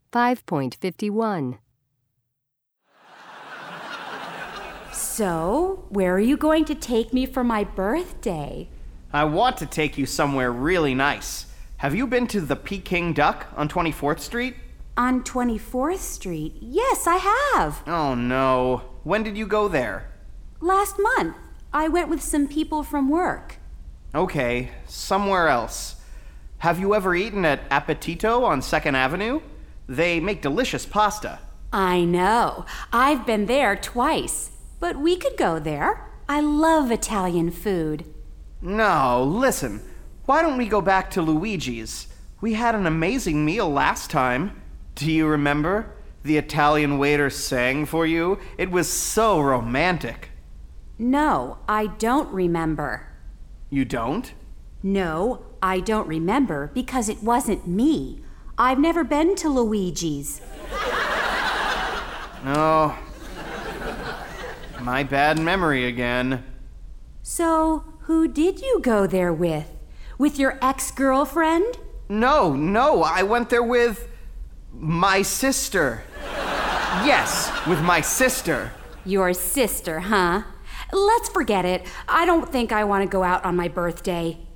5.51. So, where are you going to take me for my birthday? I want to take you somewhere really nice. Have you been to the Peking Duck on 24th Street? On 24th Street? Yes, I have. Oh no. When did you go there? Last month. I went with some people from work. Okay, somewhere else. Have you ever eaten at Appetito on 2nd Avenue? They make delicious pasta. I know. I've been there twice. But we could go there. I love Italian food. No, listen. Why don't we go back to Luigi's? We had an amazing meal last time. Do you remember? The Italian waiter sang for you. It was so romantic. No, I don't remember. You don't? No, I don't remember because it wasn't me. I've never been to Luigi's. Oh, my bad memory again. So, who did you go there with? With your ex-girlfriend? No, I went there with my sister. Yes, with my sister. Your sister, huh? Let's forget it. I don't think I want to go out on my birthday.